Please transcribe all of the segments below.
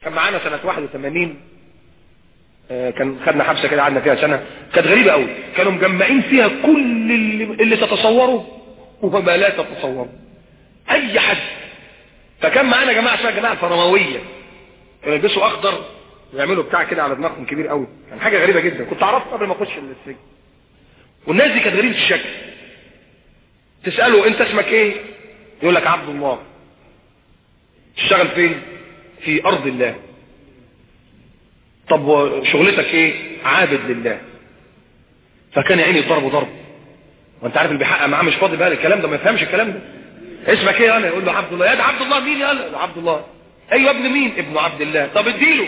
كان معانا سنة 81 كان خدنا حبسة كده قعدنا فيها سنة، كانت غريبة قوي، كانوا مجمعين فيها كل اللي تتصوره وما لا تتصوره اي حد. فكان معانا جماعة اسمها الجماعة الفرماوية، كانوا يلبسوا اخضر ويعملوا بتاع كده على دماغهم كبير قوي، كان حاجة غريبة جدا، كنت عرفت قبل ما اخش السجن. والناس دي كانت غريبة الشكل، تسأله انت اسمك ايه؟ يقول لك عبد الله. تشتغل فين؟ في ارض الله. طب شغلتك ايه؟ عابد لله. فكان يا عيني ضربه ضرب، وانت عارف اللي بيحقق معاه مش فاضي بقى الكلام ده، ما يفهمش الكلام ده. اسمك ايه؟ انا يقول له عبد الله. يا ده عبد الله مين؟ يلا عبد الله. ايوه ابن مين؟ ابن عبد الله. طب اديله.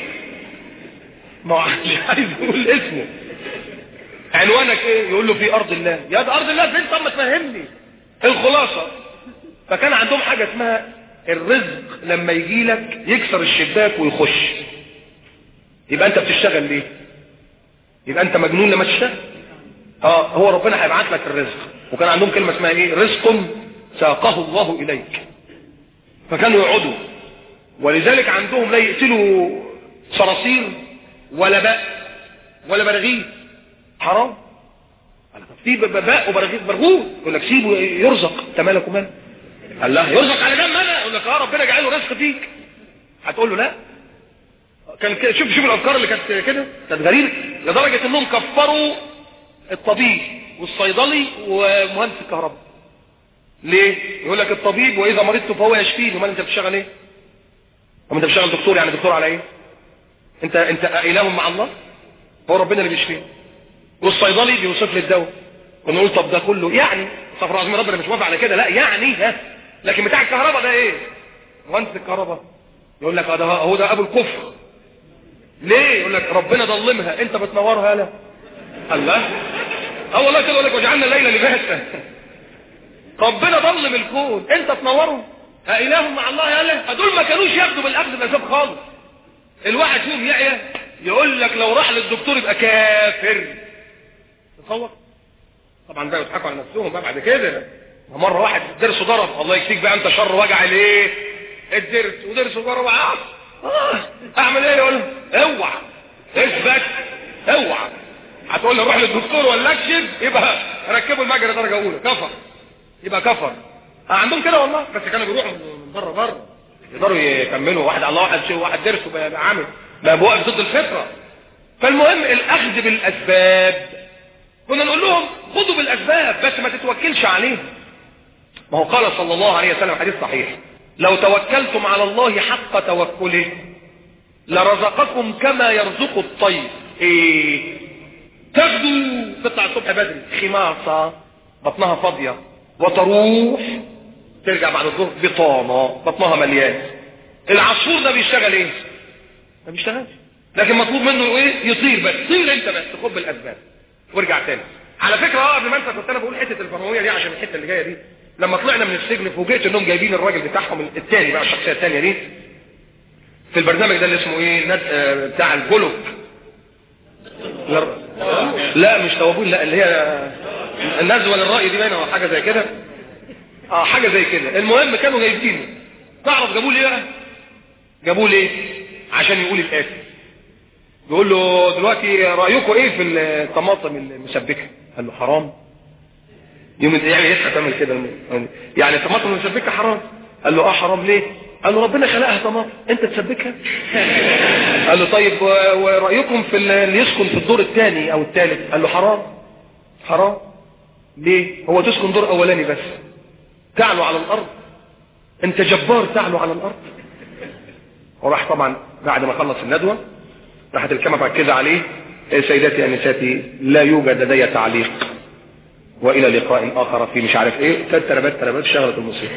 ما هو مش عايز يقول اسمه. عنوانك ايه؟ يقول له في ارض الله. يا ده ارض الله فين؟ طب ما تفهمني الخلاصه. فكان عندهم حاجه اسمها الرزق، لما يجي لك يكسر الشباك ويخش. يبقى انت بتشتغل ليه؟ يبقى انت مجنون لما تشتغل. هو ربنا هيبعت لك الرزق. وكان عندهم كلمه اسمها ايه؟ رزق ساقه الله اليك. فكانوا يقعدوا، ولذلك عندهم لا يقتلوا صراصير ولا باء ولا براغيث، حرام. في باء وبراغيث برغوث، يقول لك سيبه يرزق، انت مالك ومال؟ قال لا يرزق على دم انا. يقول لك ربنا جعله رزق فيك. هتقول له لا. كان شوف الافكار اللي كانت كده، كانت غريبه لدرجه انهم كفروا الطبيب والصيدلي ومهندس الكهرباء. ليه؟ يقول لك الطبيب واذا مرضت فهو يشفيني. امال انت بتشتغل ايه؟ انت بتشتغل دكتور، يعني دكتور على ايه؟ انت اله مع الله؟ هو ربنا اللي بيشفيه. والصيدلي بيوصف لي الدواء. كنا نقول طب ده كله يعني صفر عظيم ربنا مش موافق على كده، لا يعني لكن بتاع الكهرباء ده ايه؟ مهندس الكهرباء يقول لك ده هو ده ابو الكفر. ليه؟ يقول لك ربنا ظلمها، انت بتنورها. لا الله. والله كده يقول لك وجعلنا الليل لباسا. ربنا ظلم الكون، انت تنوره. اله مع الله يالا. هدول ما كانوش ياخدوا بالاخذ بالاسباب خالص. الواحد فيهم يعيا يقول لك لو راح للدكتور يبقى كافر. تصور. طبعا بقى يضحكوا على نفسهم بقى بعد كده. مره واحد درسه ضرب، الله يكفيك بقى انت شر وجع ليه؟ الدرس ودرسه ضرب. اعمل ايه؟ يقول اوعى اثبت اوعى. هتقول لي روح للدكتور ولا اكشف، يبقى ركبوا المجرى درجه اولى، كفر. يبقى كفر. عندهم كده والله، بس كانوا بيروحوا من بره يقدروا يكملوا. واحد الله واحد درسه بقى عامل بقى بوقف ضد الفطره. فالمهم الاخذ بالاسباب. كنا نقول لهم خذوا بالاسباب بس ما تتوكلش عليه. ما هو قال صلى الله عليه وسلم حديث صحيح: لو توكلتم على الله حق توكله لرزقكم كما يرزق الطير. ايه؟ تغدو تطلع الصبح بدري خماصة بطنها فاضية، وتروح ترجع بعد الظهر بطانة بطنها مليان. العصفور ده بيشتغل ايه؟ ما بيشتغلش، لكن مطلوب منه ايه؟ يطير. بس طير انت بس، خد بالاسباب وارجع تاني. على فكرة قبل ما انت كنت انا بقول حتة الفرموية دي عشان الحتة اللي جاية دي. لما طلعنا من السجن فوجئت انهم جايبين الراجل بتاعهم الثاني بقى، الشخصية الثانية دي في البرنامج ده اللي اسمه ايه؟ بتاع الجلوك. لا مش توابون، لا اللي هي النزوة للرأي دي باينة او حاجة زي كده. حاجة زي كده. المهم كانوا جايبينه. تعرف جابوه ليه بقى؟ جابوه ليه؟ عشان يقول الآتي. بيقول له دلوقتي رأيكم ايه في الطماطم المسبكة؟ قال له حرام. يوم يعني يسعى تعمل كده يعني الطماطم المسبكة حرام؟ قال له حرام. ليه؟ قال له ربنا خلقها طماطم، انت تسبكها؟ قال له طيب ورأيكم في اللي يسكن في الدور الثاني او الثالث؟ قال له حرام. ليه؟ هو تسكن دور اولاني بس، تعلو على الارض، انت جبار تعلو على الارض. وراح طبعا بعد ما خلص الندوة راحت الكاميرا مركزة عليه: سيداتي انساتي لا يوجد لدي تعليق، والى لقاء اخر في مش عارف ايه. تربات شغلت الموسيقى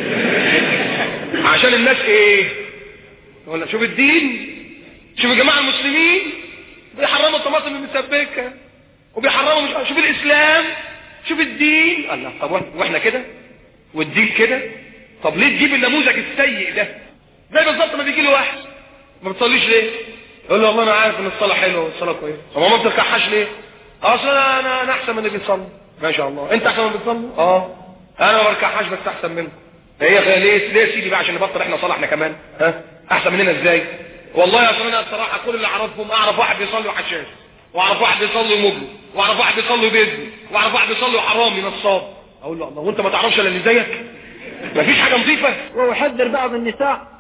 عشان الناس ايه؟ ولا شوف الدين، شوف الجماعة المسلمين بيحرموا الطماطم المسبكة وبيحرموا مش عارف. شوف الاسلام، شوف الدين. الله، طب واحنا كده والدين كده؟ طب ليه تجيب النموذج السيء ده؟ زي بالظبط ما بيجي له واحد ما بتصليش ليه؟ يقول له والله انا عارف ان الصلاه حلوه والصلاه كويسه. طب ما بتركعهاش ليه؟ اصل انا احسن من اللي بيصلي. ما شاء الله. انت احسن من اللي بيصلي؟ انا ما بركعهاش بس احسن منكم. هي ليه يا سيدي بقى عشان نبطل احنا صلاه احنا كمان؟ احسن مننا ازاي؟ والله يا اخوانا بصراحه كل اللي اعرفهم، اعرف واحد بيصلي وحشاش، واعرف واحد بيصلي مجرم، واعرف واحد بيصلي بيزني، واعرف واحد بيصلي حرامي نصاب. اقول له الله، وانت ما تعرفش الا اللي زيك؟ مفيش حاجه نظيفه. ويحذر بعض النساء